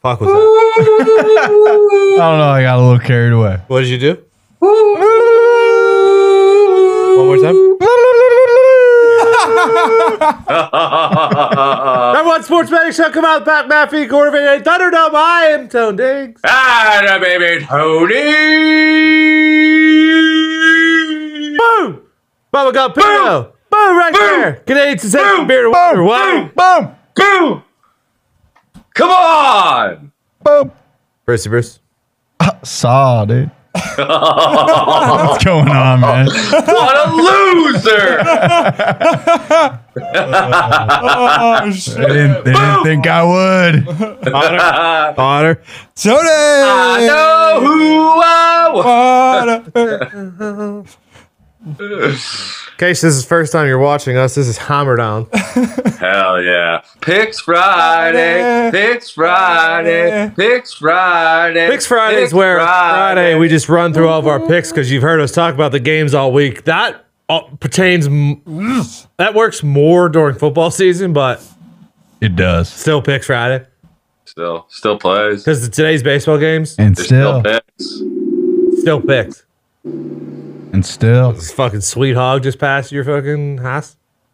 fuck was that? I don't know. I got a little carried away. What did you do? One more time. Number one sports betting show. Come out, Pat Maffey, Gordon Van Thunderdome. I am Tone Diggs. Ah, baby Tony. Boom. Bubba got Pino. Boom right there. Canadian sensation beer to water. Boom. Boom. Boom. Come on. Boom. Bruce. Saw, dude. What's going on, man? What a loser. They didn't think I would. Otter. Tony! I know who I was. In case this is the first time you're watching us, this is Hammer Down. Hell yeah. Picks Friday. Picks Friday. Picks Friday. Picks Friday is where Friday we just run through all of our picks because you've heard us talk about the games all week. That that works more during football season, but It does. still Picks Friday Still plays. because today's baseball games And There's still. picks. still picks. And still. This fucking sweet hog just passed your fucking house.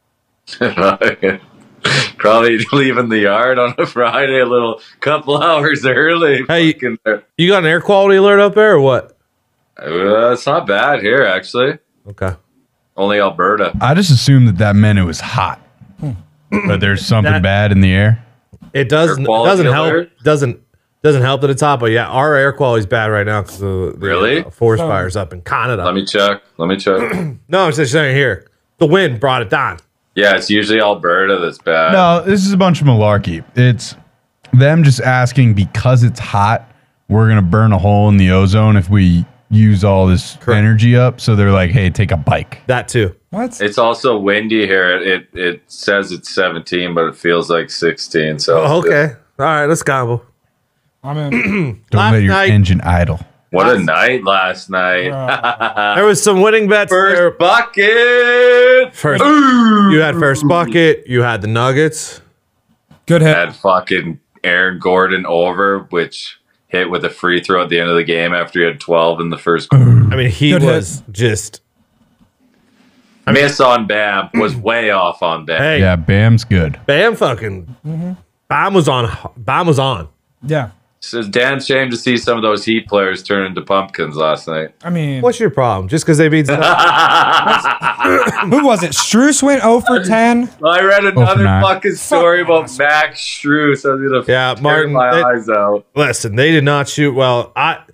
Probably leaving the yard on a Friday a little couple hours early. Hey, Fucking- You got an air quality alert up there or what? it's not bad here, actually. Okay. Only Alberta. I just assumed that meant it was hot. But there's something bad in the air. It doesn't quality help. alert? Doesn't help that it's hot, but yeah, our air quality is bad right now because the Really? forest fires up in Canada. Let me check. No, I'm just saying here. The wind brought it down. Yeah, it's usually Alberta that's bad. No, this is a bunch of malarkey. It's them just asking because it's hot, we're going to burn a hole in the ozone if we use all this energy up. So they're like, hey, take a bike. That too. What? It's also windy here. It says it's 17, but it feels like 16. So Oh, okay. All right, let's gamble. I'm in. Don't Last let your night- engine idle. What a night last night. There was some winning bets there. First bucket. First, you had first bucket. You had the Nuggets. Good hit. Had fucking Aaron Gordon over, which hit with a free throw at the end of the game after he had 12 in the first quarter. I mean, he Good was just. Miss on Bam was way off on Bam. Hey, Yeah, Bam's good. Bam fucking. Bam was on. Bam was on. Yeah. So it's damn shame to see some of those Heat players turn into pumpkins last night. I mean, What's your problem? Just because they beat. who was it? Struess went 0 for 10. I read another 9. fucking story about Max Strus. I was gonna Yeah, tear Martin, my they- eyes out. Listen, they did not shoot well.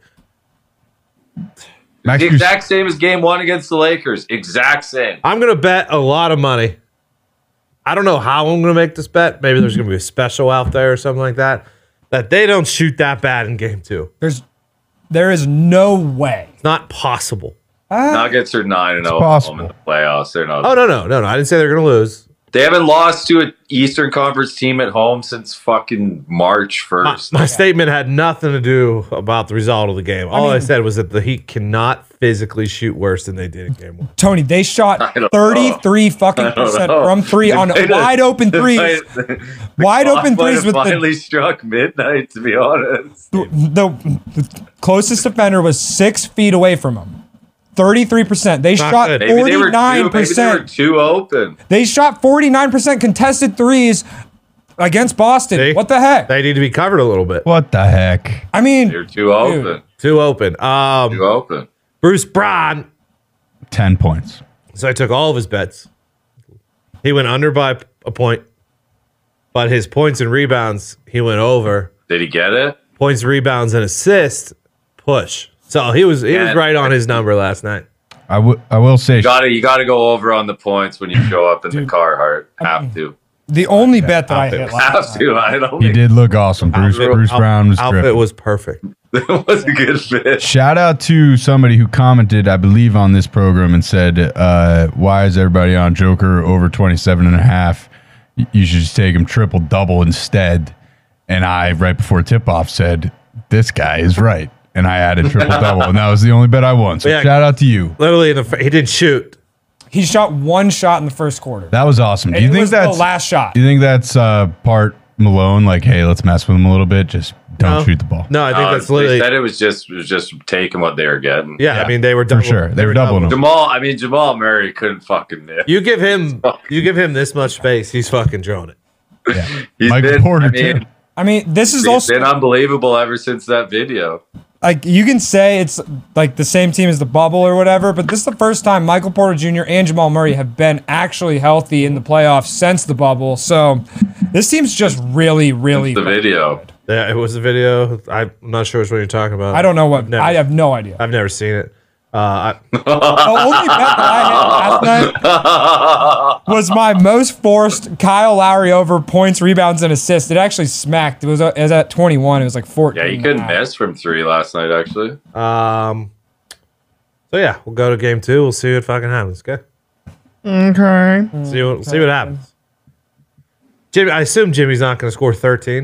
Max The Strus- exact same as game one against the Lakers. Exact same. I'm gonna bet a lot of money. I don't know how I'm gonna make this bet. Maybe there's gonna be a special out there or something like that. That they don't shoot that bad in game two. There is no way. It's not possible. Nuggets are 9-0 at possible. home in the playoffs. They're not. Oh no! I didn't say they're gonna lose. They haven't lost to an Eastern Conference team at home since fucking March 1st. My statement had nothing to do about the result of the game. All I said was that the Heat cannot physically shoot worse than they did in game one. Tony, they shot don't 33 fucking percent know. from three on wide open threes. Wide open threes with finally struck midnight, to be honest. the closest defender was 6 feet away from him. 33%. They shot good. Maybe they were 49%. too open. They shot 49% contested threes against Boston. See? What the heck? They need to be covered a little bit. What the heck? I mean, They're too open. Too open. Too open. Bruce Brown. 10 points. So I took all of his bets. He went under by a point, but his points and rebounds, he went over. Did he get it? Points, rebounds, and assists, push. So he was right on his number last night. I will say, You gotta go over on the points when you show up in the Carhartt. Have to. the only bet that I hit last Have to. I don't he think did look awesome. Bruce Brown was outfit terrific. was perfect. it was a good fit. Shout out to somebody who commented, I believe, on this program and said, why is everybody on Joker over 27.5? You should just take him triple-double instead. And I, right before tip-off, said, this guy is right. And I added triple-double, and that was the only bet I won. So Yeah. shout out to you. Literally, he didn't shoot. He shot one shot in the first quarter. That was awesome. Do And you it think was that's the last shot. Do you think that's part Malone? Like, hey, let's mess with him a little bit. Just don't No. shoot the ball. No, I think that's They literally. said it was just taking what they were getting. Yeah, I mean they were For doubling, sure. They were doubling him. Jamal Murray couldn't fucking miss. You give him this much space, he's fucking drone it. He's Michael been, Porter, I mean, too. I mean, this is he's also been unbelievable ever since that video. like you can say it's like the same team as the bubble or whatever, but this is the first time Michael Porter Jr. and Jamal Murray have been actually healthy in the playoffs since the bubble. So this team's just really, really. The video. Yeah, it was a video. I'm not sure which one you're talking about. I don't know what. Never. I have no idea. I've never seen it. The only bet that I had last night was my most forced Kyle Lowry over points, rebounds, and assists. It actually smacked. It was at 21. It was like 14. Yeah, you couldn't miss from 3 last night, actually. So yeah, we'll go to game 2. We'll see what fucking happens. Okay. Okay. See what happens. Jimmy, I assume Jimmy's not going to score 13.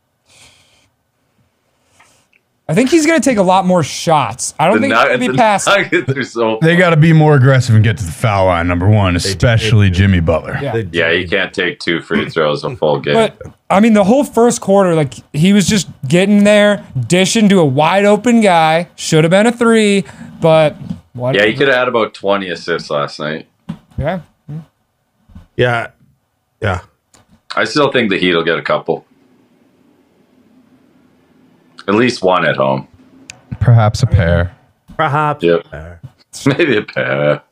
I think he's going to take a lot more shots. I don't think he's going to be past. They got to be more aggressive and get to the foul line, number one, especially Jimmy Butler. Yeah. Yeah, you can't take 2 free throws a full game. But I mean, the whole first quarter, like he was just getting there, dishing to a wide open guy. Should have been a 3, but what? Yeah, he could have had about 20 assists last night. Yeah. Yeah. Yeah. I still think the Heat will get a couple. At least one at home. Perhaps a pair. Perhaps. Yep. Maybe a pair.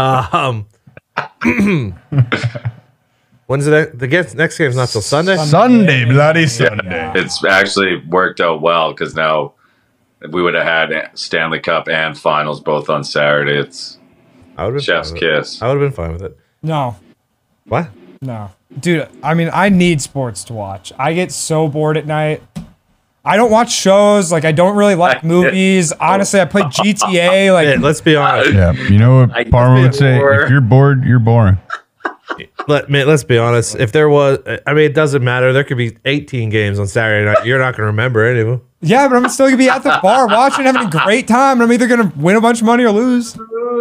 When's it? Next game's not till Sunday. Sunday, bloody Sunday. It's actually worked out well because now we would have had Stanley Cup and finals both on Saturday. It's I would have chef's kiss. I would have been fine with it. No. What? No. Dude, I mean, I need sports to watch. I get so bored at night. I don't watch shows. Like, I don't really like movies. Honestly, I play GTA. Like, Hey, let's be honest. Yeah, you know what Parma would say? If you're bored, you're boring. Let's be honest. If there was, I mean, it doesn't matter. There could be 18 games on Saturday night. You're not going to remember any of them. yeah, but I'm still going to be at the bar watching, having a great time. I'm either going to win a bunch of money or lose.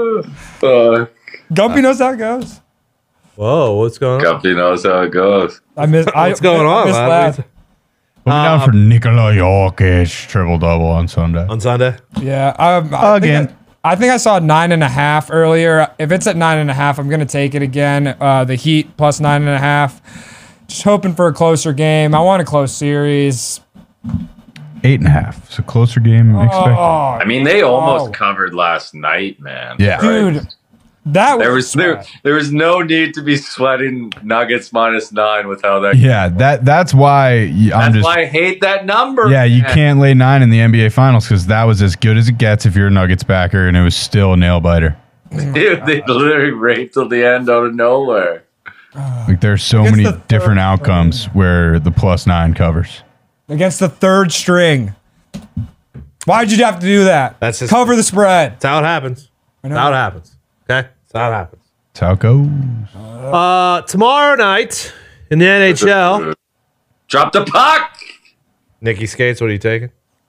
Gumpy knows how it goes. Whoa, what's going on? Gumpy knows how it goes. What's going on, missed lad? that. Put me down for Nikola Jokic triple-double on Sunday. On Sunday? Yeah. Again. I think I saw 9.5 earlier. If it's at 9.5, I'm going to take it again. The Heat plus 9.5. Just hoping for a closer game. I want a close series. 8.5. It's a closer game than expected. Oh, I mean, they almost covered last night, man. Yeah. dude. That was There was no need to be sweating Nuggets -9 with how that. Yeah, that's why That's why I hate that number. Yeah, you man. can't lay 9 in the NBA Finals because that was as good as it gets if you're a Nuggets backer, and it was still a nail biter. Dude, they literally raped till the end out of nowhere. Like there's so Against many the third different outcomes where the +9 covers. against the third string. Why'd you have to do that? That's just- Cover the spread. That's how it happens. That's how it happens. Okay? That's how it happens. That's how it goes. Tomorrow night in the NHL, Drop the puck. Nikki Skates, what are you taking?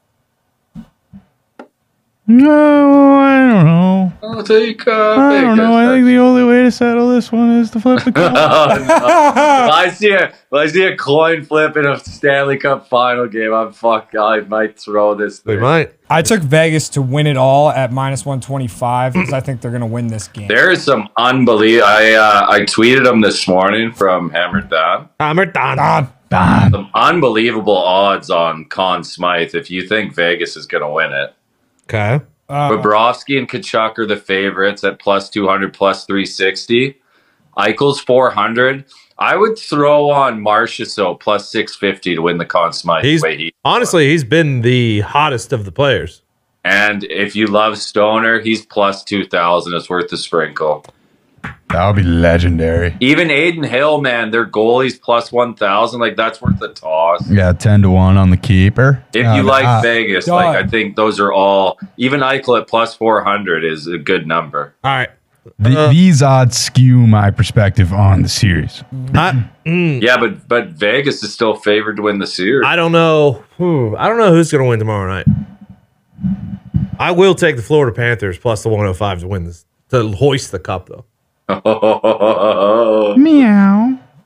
No, I don't know. I'll take I don't know. I think the only way to settle this one is to flip the coin. I see a coin flip in a Stanley Cup final game. I might throw this We thing. might. I took Vegas to win it all at -125 because I think they're going to win this game. There is some unbelievable. I tweeted them this morning from Hammered Down. Hammer done. God. Some unbelievable odds on Conn Smythe if you think Vegas is going to win it. Okay. Bobrovsky and Kachuk are the favorites at +200, +360. Eichel's 400. I would throw on Marchessault +650 to win the Conn Smythe. Honestly, he's been the hottest of the players. And if you love Stoner, he's +2,000. It's worth the sprinkle. That would be legendary. Even Aiden Hill, man, their goalie's +1,000. Like, that's worth a toss. Yeah, 10-1 on the keeper. If you like Vegas, done. like I think those are all. Even Eichel at +400 is a good number. All right. These odds skew my perspective on the series. Yeah, but Vegas is still favored to win the series. I don't know. I don't know who's going to win tomorrow night. I will take the Florida Panthers plus the 105 to win this, to hoist the cup, though. Meow.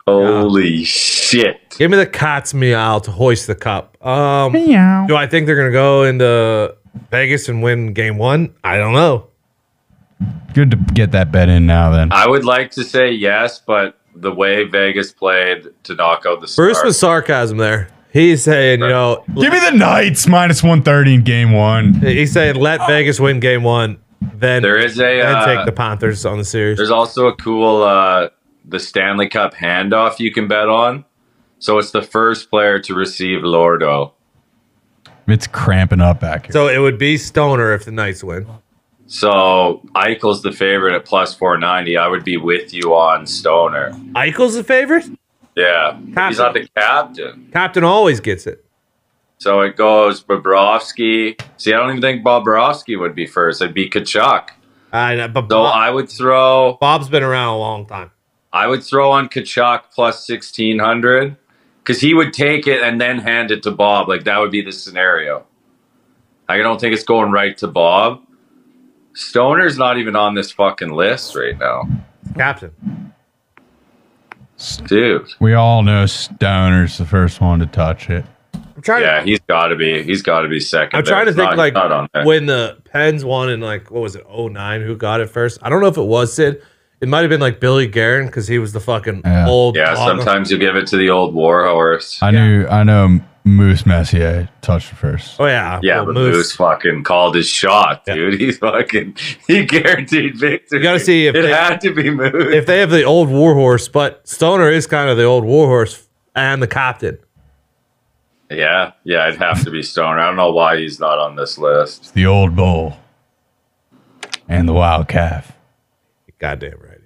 Holy shit. Give me the cat's meow to hoist the cup. Meow. Do I think they're going to go into Vegas and win game 1? I don't know. Good to get that bet in now. Then I would like to say yes, but the way Vegas played to knock out the Bruce Stars. with sarcasm there. He's saying, you know, give me the Knights minus 130 in game 1. he's saying let Vegas win game 1, then There is a then take the Panthers on the series. there's also a cool the Stanley Cup handoff you can bet on. So it's the first player to receive Lordo. It's cramping up back here. So it would be Stoner if the Knights win. So Eichel's the favorite at plus 490. I would be with you on Stoner. Eichel's the favorite? Yeah. He's not the captain. Captain always gets it. So it goes Bobrovsky. See, I don't even think Bobrovsky would be first. It'd be Kachuk. I know, but So I would throw Bob's been around a long time. on Kachuk plus 1600 because he would take it and then hand it to Bob. Like that would be the scenario. I don't think it's going right to Bob. Stoner's not even on this fucking list right now. Captain. Dude. We all know Stoner's the first one to touch it. I'm trying Yeah, to, he's got to be. He's got to be second. I'm trying to It's think not- like not on there. when the Pens won in like, what was it, 09, who got it first? I don't know if it was Sid. It might have been like Billy Guerin because he was the fucking Yeah. old Yeah, dog. sometimes you give it to the old warhorse. I know Moose Messier touched it first. Oh, yeah. Yeah, Well, but Moose fucking called his shot, dude. He's he guaranteed victory. You gotta see if it they- had to be Moose. If they have the old warhorse, but Stoner is kind of the old warhorse and the captain. Yeah, it'd have to be Stoner. I don't know why he's not on this list. It's the old bull and the wild calf. Goddamn right.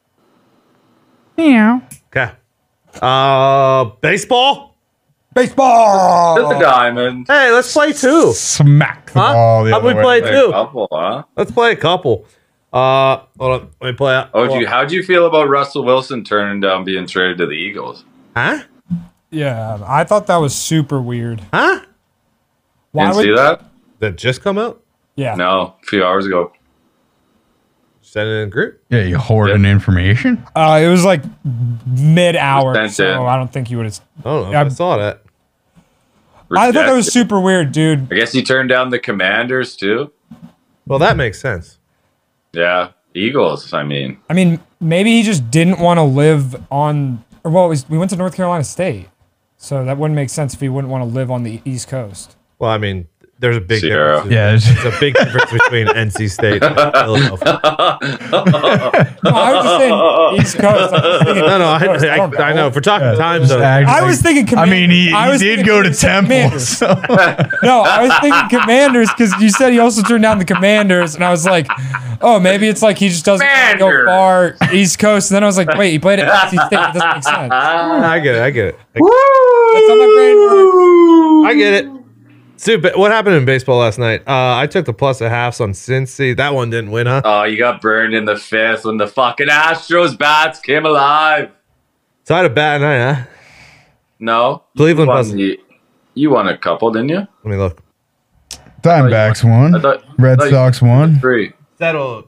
Meow. Okay. Baseball? Baseball. The Diamond. Hey, let's play two. Smack the Huh? ball the How'd other we way. play Play two? a couple, huh? Let's play a couple. Hold on. Let me play out. How'd you feel about Russell Wilson turning down being traded to the Eagles? Huh? Yeah, I thought that was super weird. Huh? Why Didn't would? see that? Did it just come out? Yeah. No, a few hours ago. Send it in a group? Yeah, you hoarding information. It was like mid-hour, Sent so it. I don't think you would have. I don't know. Yeah, I saw that. I thought that was Rejected. super weird, dude. I guess he turned down the Commanders too. Well, that makes sense. Yeah, Eagles. I mean, I mean, maybe he just didn't want to live on. Or well, we went to North Carolina State, so that wouldn't make sense if he wouldn't want to live on the East Coast. Well, I mean, there's a big Sierra. difference. Yeah, There's a big difference between NC State and Philadelphia. No, I was just saying East Coast. I was thinking No, East Coast. don't I know. If we're talking time zone, I was thinking. I mean, he I was did thinking go to he said Temple. Commanders. So. No, I was thinking Commanders because you said he also turned down the Commanders, and I was like, oh, maybe it's like he just doesn't want to go Commander. far East Coast. And then I was like, wait, he played at NC State. It doesn't make sense. I get it. That's how my brain works. I get it. Stupid. What happened in baseball last night? I took the plus a halves on Cincy. That one didn't win, huh? oh, you got burned in the fifth when the fucking Astros bats came alive. So I had a bad night, huh? No, Cleveland you won, wasn't. you won a couple, didn't you? Let me look. Diamondbacks won. I thought Red I thought you Sox won. 3. Settle.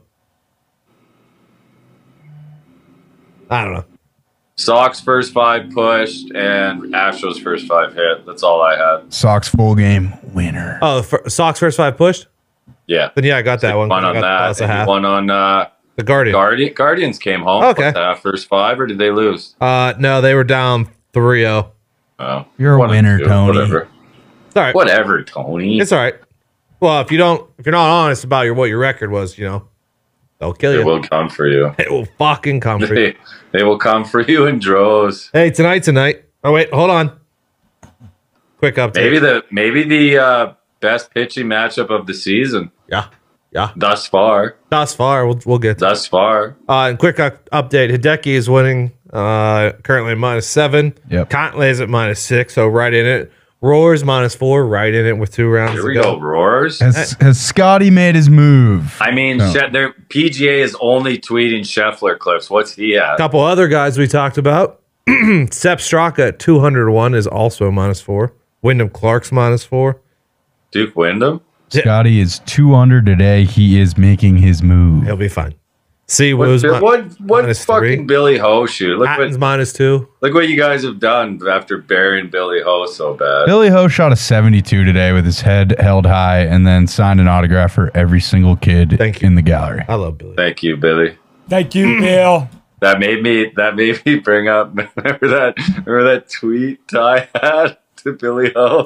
I don't know. Sox first 5 pushed and Astros first 5 hit. That's all I had. Sox full game winner. Oh, the Sox first 5 pushed? Yeah, Then yeah, I got that one. one I on got the that. plus a And you half. won on The Guardian. Guardians came home. Okay. First 5, or did they lose? No, they were down 3-0. Oh, You're a one and winner, 2, Tony. Whatever. It's all right. Whatever, Tony. It's all right. Well, if you're not honest about what your record was, they'll kill They you. will come for you. It will fucking come for you. They will come for you in droves. Hey, tonight. Oh wait, hold on. Quick update. Maybe the best pitching matchup of the season Yeah. thus far. Thus far, we'll get to. Thus far. And quick update: Hideki is winning. Currently -7. Yep. Cantley's at -6, so right in it. Roars -4, right in it with 2 rounds Here to we go. go, Roars. Has Scotty made his move? I mean, No. their PGA is only tweeting Scheffler clips. What's he at? Couple other guys we talked about. Sepp Straka at 201 is also -4. Wyndham Clark's -4. Duke Wyndham? Scotty is 2 under today. He is making his move. He'll be fine. C. What Woo's what minus fucking 3. Billy Ho shoot? Look Hatton's what minus 2. look what you guys have done after burying Billy Ho so bad. Billy Ho shot a 72 today with his head held high and then signed an autograph for every single kid Thank you. in the gallery. I love Billy. Thank you, Billy. Thank you, Bill. That made me bring up remember that tweet Ty had to Billy Ho.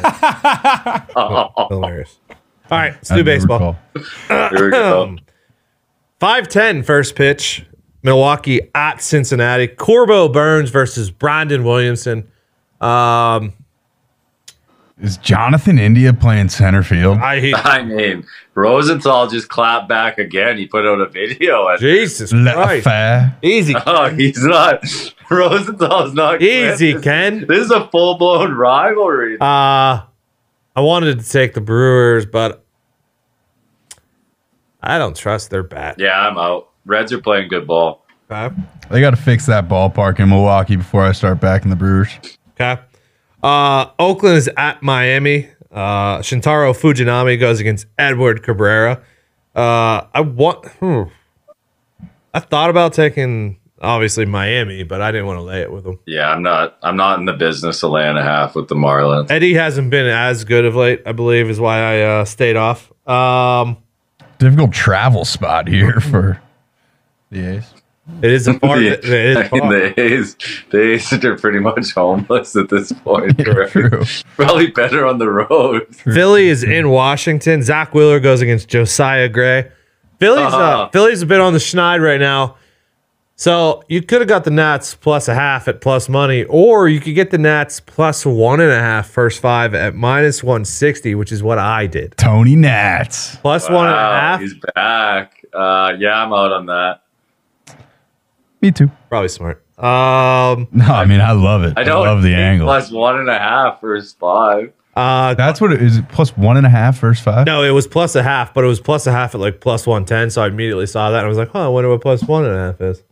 Oh, Hilarious. All right, let's do I do baseball. recall. here we go. 5:10 first pitch. Milwaukee at Cincinnati. Corbo Burns versus Brandon Williamson. Is Jonathan India playing center field? I mean, Rosenthal just clapped back again. He put out a video. And, Jesus Le Christ. Affair. Easy. oh, he's not. Rosenthal's not. Easy, this, Ken. This is a full blown rivalry. I wanted to take the Brewers, but I don't trust their bat. Yeah, I'm out. Reds are playing good ball. Okay. They got to fix that ballpark in Milwaukee before I start backing the Brewers. Okay. Oakland is at Miami. Shintaro Fujinami goes against Edward Cabrera. I thought about taking obviously Miami, but I didn't want to lay it with them. Yeah, I'm not in the business of laying a half with the Marlins. Eddie hasn't been as good of late, I believe, is why I stayed off. Difficult travel spot here for the A's. It is a far. It is I mean, far. the A's are pretty much homeless at this point. Right? True. Probably better on the road. Philly is in Washington. Zach Wheeler goes against Josiah Gray. Philly's a bit on the schneid right now. So you could have got the Nats plus a half at plus money, or you could get the Nats plus 1.5 first 5 at minus 160, which is what I did. Tony Nats. Plus Wow, 1.5. he's back. Yeah, I'm out on that. Me too. Probably smart. No, I mean, I love it. I don't love the think angle. plus 1.5 first 5. That's what it is. Plus 1.5 first 5. No, it was plus a half, but it was plus a half at like plus 110. So I immediately saw that and I was like, I wonder what plus 1.5 is.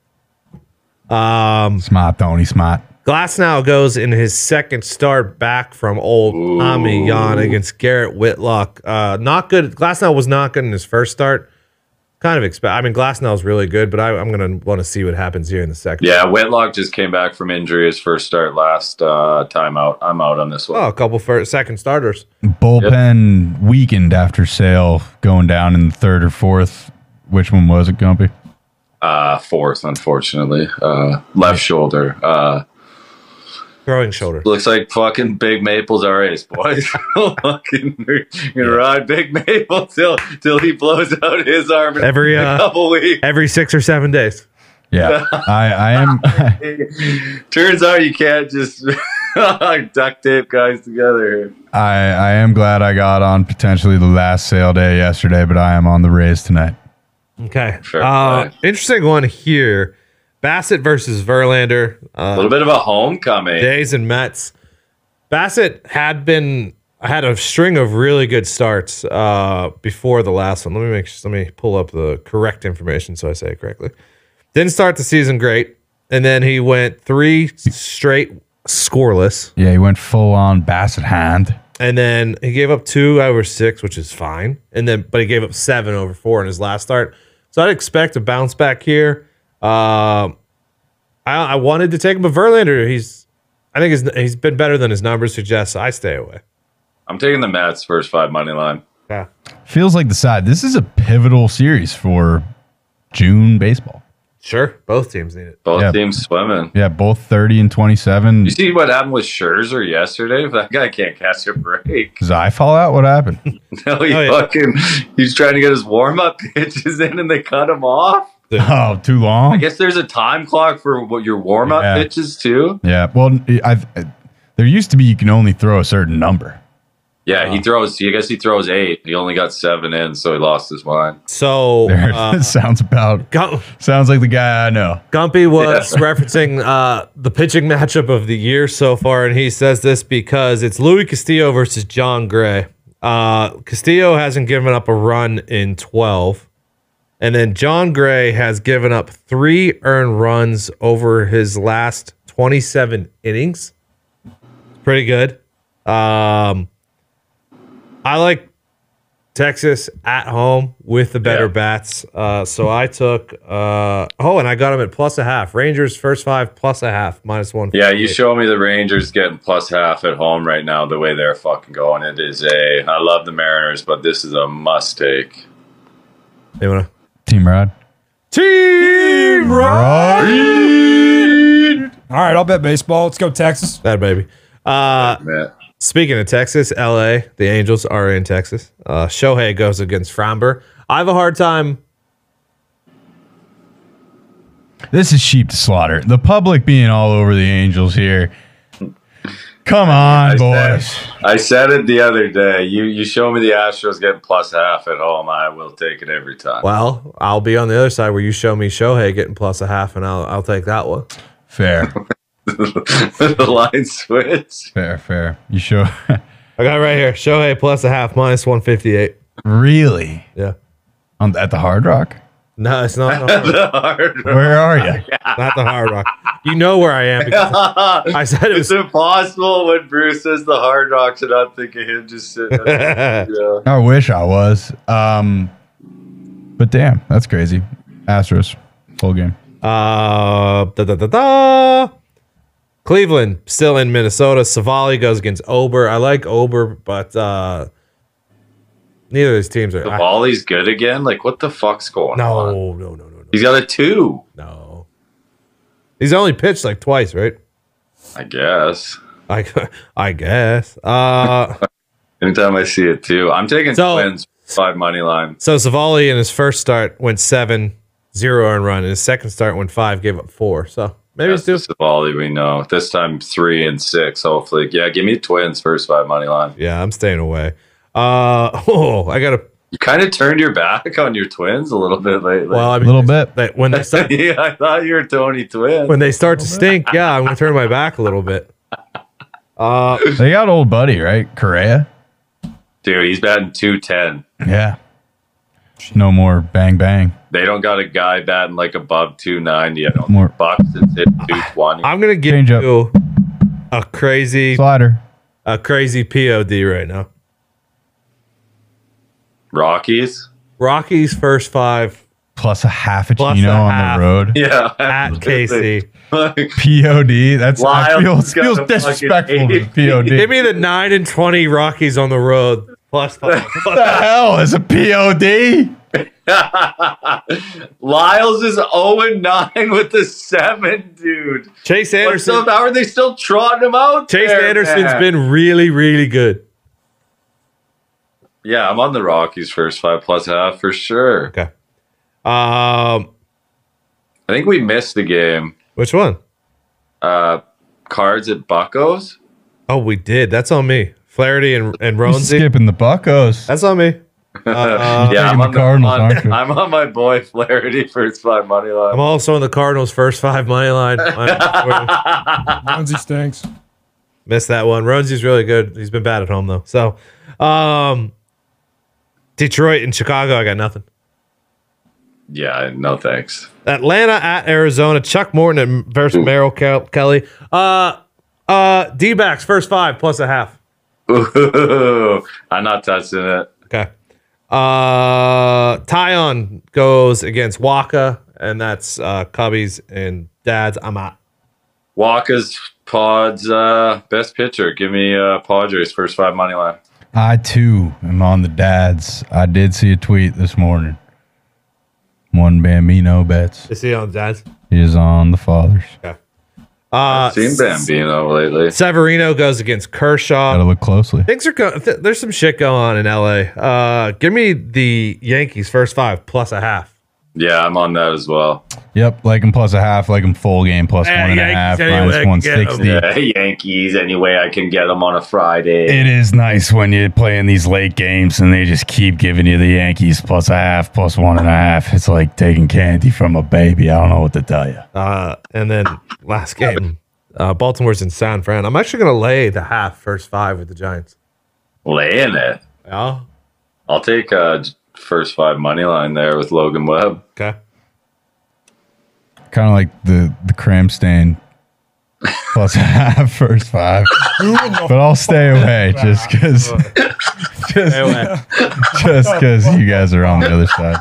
Smart, Tony. Smart. Glasnow goes in his second start back from old Tommy Yan against Garrett Whitlock. Not good. Glasnow was not good in his first start. Kind of expect. I mean, Glasnow's really good, but I'm going to want to see what happens here in the second. Yeah, Whitlock just came back from injury. His first start last time out. I'm out on this one. Oh, a couple second starters. Bullpen weakened after Sale going down in the third or fourth. Which one was it, Gumpy? Fourth, unfortunately. Left shoulder. Throwing shoulder. Looks like fucking Big Maple's our ace, boys. Fucking gonna ride Big Maple till he blows out his arm in a couple weeks. Every 6 or 7 days. Yeah, I am. Turns out you can't just duct tape guys together here. I am glad I got on potentially the last sale day yesterday, but I am on the Rays tonight. Okay. Fair play. Interesting one here. Bassett versus Verlander. A little bit of a homecoming. Jays and Mets. Bassett had a string of really good starts before the last one. Let me pull up the correct information so I say it correctly. Didn't start the season great, and then he went 3 straight scoreless, Yeah, he went full on Bassett hand. and then he gave up 2 over 6, which is fine, but he gave up 7 over 4 in his last start. So I'd expect a bounce back here. I wanted to take him, but Verlander, I think he's been better than his numbers suggest. So I stay away. I'm taking the Mets first 5 money line. Yeah, Feels like the side. This is a pivotal series for June baseball. sure. Both teams need it. Both Yeah. teams swimming. Yeah, both 30 and 27. You see what happened with Scherzer yesterday? That guy can't catch a break. Does I fall out? What happened? No, yeah. he's trying to get his warm-up pitches in and they cut him off. Oh, too long? I guess there's a time clock for what your warm-up Yeah. pitches too. Yeah, well, there used to be you can only throw a certain number. Yeah, I guess he throws 8. He only got 7 in, so he lost his mind. So There, sounds like the guy I know. Gumpy was referencing the pitching matchup of the year so far, and he says this because it's Louis Castillo versus John Gray. Castillo hasn't given up a run in 12, and then John Gray has given up 3 earned runs over his last 27 innings. Pretty good. I like Texas at home with the better bats. So I took and I got them at +0.5. Rangers first 5 +0.5 -1. Yeah, you show me the Rangers getting +0.5 at home right now. The way they're fucking going, it is I love the Mariners, but this is a must take. You wanna Team Rod. Team Rod? All right, I'll bet baseball. Let's go Texas. That baby. Man. Speaking of Texas, LA, the Angels are in Texas. Shohei goes against Framber. I have a hard time. This is sheep to slaughter. The public being all over the Angels here. Come on, boys. I said it the other day. You show me the Astros getting +0.5 at home, I will take it every time. Well, I'll be on the other side where you show me Shohei getting +0.5, and I'll take that one. Fair. The line switch. Fair. You show. I got it right here. Shohei +0.5 -158. Really? Yeah. At the Hard Rock? No, it's not the Hard Rock. The hard Where are you? Not the Hard Rock. You know where I am because I said it It's was. impossible when Bruce says the Hard Rock to not think of him just sitting there. Yeah. I wish I was. But damn, that's crazy. Astros, full game. Cleveland still in Minnesota. Savali goes against Ober. I like Ober, but neither of these teams are. Volley's good again? Like, what the fuck's going on? No. He's got a 2, No. He's only pitched like twice, right? I guess. I guess. Anytime I see it, too. I'm taking So- Twins 5 money line. So Savali in his first start went 7, 0 earned run. In his second start went 5, gave up 4. So maybe That's it's the Savali we know. This time 3 and 6, hopefully. Yeah, give me Twins first 5 money line. yeah, I'm staying away. I got to. You kind of turned your back on your Twins a little bit lately. Well, I A mean, little bit. when they start, yeah, I thought you were Tony Twin. when they start to stink, yeah, I'm gonna turn my back a little bit. They got old buddy, right? Correa? Dude, he's batting 210. Yeah. No more bang bang. They don't got a guy batting like above 290. I don't More- think Bucks is hit 220. I'm gonna give Change up. you a crazy Slider. POD right now. Rockies? Rockies first 5 +0.5 Plus Chino a on half. the road. Yeah. at absolutely. KC. POD. That's Lyles feels got a disrespectful fucking to the POD. Give me the 9 and 20 Rockies on the road +5. What the hell is a POD? Lyles is 0-9 with the 7, dude. Chase What's Anderson. up? How are they still trotting him out? Chase there, Anderson's man? been really, really good. Yeah, I'm on the Rockies first 5 +0.5 for sure. Okay. I think we missed the game. Which one? Cards at Buccos. Oh, we did. That's on me. Flaherty and Ronesy. Skipping the Buccos. That's on me. Yeah, taking the Cardinals, aren't you? I'm on my boy Flaherty first 5 money line. I'm also on the Cardinals first 5 money line. Ronzi stinks. Missed that one. Ronesy's really good. He's been bad at home though. So, Detroit and Chicago, I got nothing. Yeah, no thanks. Atlanta at Arizona. Chuck Morton versus Merrill Kelly. D-backs first 5 +0.5. Ooh, I'm not touching it. Okay. Tyon goes against Waka, and that's Cubbies and Dads. I'm out. Walker's Pod's best pitcher. Give me Padres first 5 money line. I too am on the dads. I did see a tweet this morning. One Bambino bets. Is he on Dads? He is on the fathers. Okay. I've seen Bambino lately. Severino goes against Kershaw. Gotta look closely. Things are there's some shit going on in LA. Give me the Yankees first 5 +0.5. Yeah, I'm on that as well. Yep, like him +0.5, like him full game +1.5, Yankees anyway, -160. Yeah, Yankees any way I can get them on a Friday. It is nice when you're playing these late games and they just keep giving you the Yankees +0.5, +1.5. It's like taking candy from a baby. I don't know what to tell you. And then last game, Baltimore's in San Fran. I'm actually going to lay the half first 5 with the Giants. Laying it. Yeah. I'll take first 5 money line there with Logan Webb. Okay. Kind of like the cram stain +0.5 first 5. But I'll stay away just because Anyway, Just because you guys are on the other side.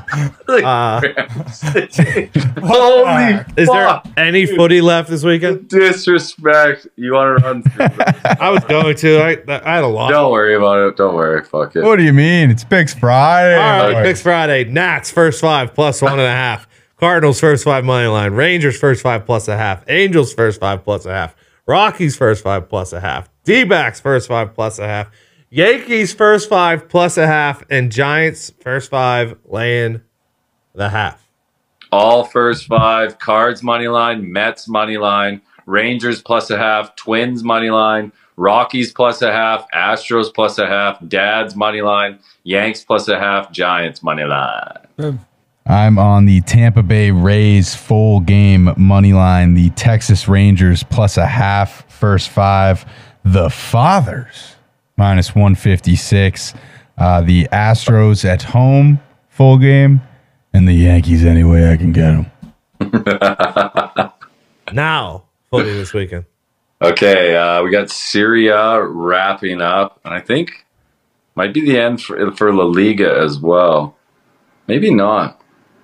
Holy is there fuck. any footy left this weekend? Disrespect. You want to run through this? I was going to. I had a lot. Don't worry about it. Don't worry. Fuck it. What do you mean? It's Picks Friday. All right, next Friday. Nats first 5 plus 1.5. Cardinals first 5 money line. Rangers first 5 plus 0.5. Angels first 5 plus 0.5. Rockies first 5 plus 0.5. D-backs first 5 plus 0.5. Yankees first 5 plus 0.5. And Giants first 5 laying the half. All first 5. Cards money line. Mets money line. Rangers plus 0.5. Twins money line. Rockies plus 0.5. Astros plus 0.5. Dads money line. Yanks plus 0.5. Giants money line. I'm on the Tampa Bay Rays full game money line. The Texas Rangers plus 0.5. First 5. The Fathers minus 156. The Astros at home full game. And the Yankees any way I can get them. Now, footy this weekend. Okay, we got Syria wrapping up, and I think might be the end for La Liga as well. Maybe not.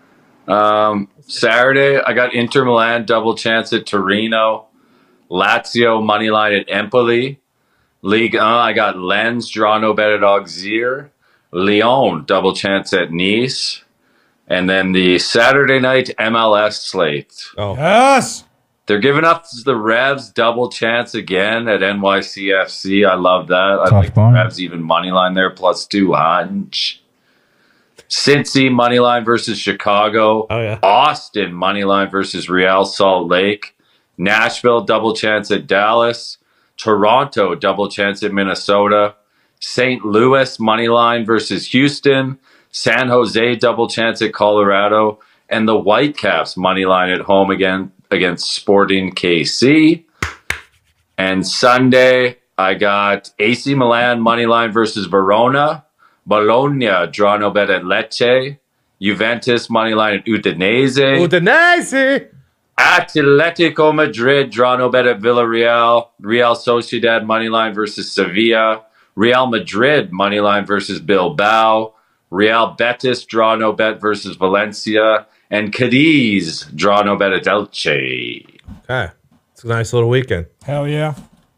Saturday, I got Inter Milan double chance at Torino, Lazio money line at Empoli. Ligue 1, I got Lens draw no bet at Auxerre, Lyon double chance at Nice, and then the Saturday night MLS slate. Oh, Yes. They're giving up the Revs double chance again at NYCFC. I love that. I like the barn. Revs even money line there, plus 200. Cincy money line versus Chicago. Oh, yeah. Austin money line versus Real Salt Lake. Nashville double chance at Dallas. Toronto double chance at Minnesota. St. Louis money line versus Houston. San Jose double chance at Colorado. And the Whitecaps money line at home again against Sporting KC. And Sunday, I got AC Milan money line versus Verona. Bologna draw no bet at Lecce. Juventus money line at Udinese. Udinese. Atletico Madrid draw no bet at Villarreal. Real Sociedad money line versus Sevilla. Real Madrid money line versus Bilbao. Real Betis draw no bet versus Valencia. And Cadiz draw no bet at Elche. Okay. It's a nice little weekend. Hell yeah.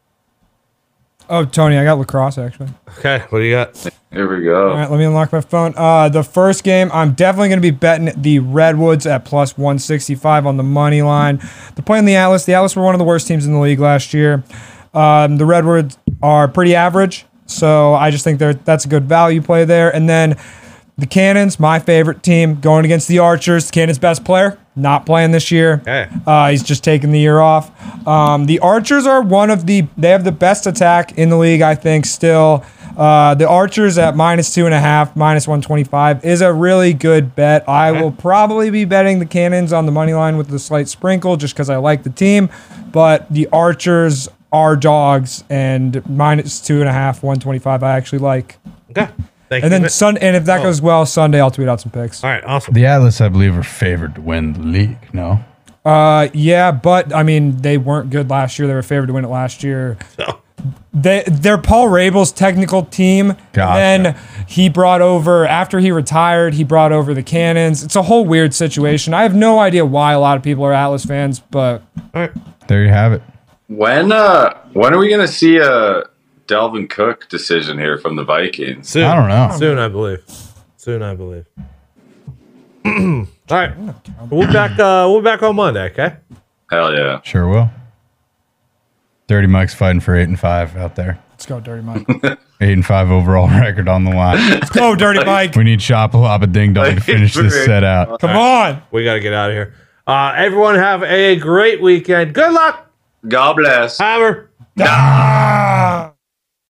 Oh, Tony, I got lacrosse actually. Okay. What do you got? Here we go. All right, let me unlock my phone. The first game, I'm definitely going to be betting the Redwoods at plus 165 on the money line. They're playing the Atlas. The Atlas were one of the worst teams in the league last year. The Redwoods are pretty average, so I just think that's a good value play there. And then the Cannons, my favorite team, going against the Archers. The Cannons' best player, not playing this year. Okay. He's just taking the year off. The Archers are they have the best attack in the league, I think, still. The Archers at minus 2.5, minus 125 is a really good bet. I will probably be betting the Cannons on the money line with the slight sprinkle just because I like the team. But the Archers are dogs, and minus 2.5, 125 I actually like. Okay. Thank And you. then and if that goes well, Sunday I'll tweet out some picks. All right. Awesome. The Atlas, I believe, are favored to win the league. No? Yeah, but I mean they weren't good last year. They were favored to win it last year. So, They're Paul Rabel's technical team. Gotcha. Then he brought over, after he retired, he brought over the Cannons. It's a whole weird situation. I have no idea why a lot of people are Atlas fans, but all right. There you have it. When are we going to see a Delvin Cook decision here from the Vikings? Soon. I don't know. Soon, I believe. Soon, I believe. All right. We'll be back on Monday, okay? Hell yeah. Sure will. Dirty Mike's fighting for 8-5 out there. let's go, Dirty Mike. 8-5 overall record on the line. Let's go, Dirty Mike. We need Shopalaba Ding Dong to finish this set out. Come on. We got to get out of here. Everyone have a great weekend. Good luck. God bless. Hammer. Ah!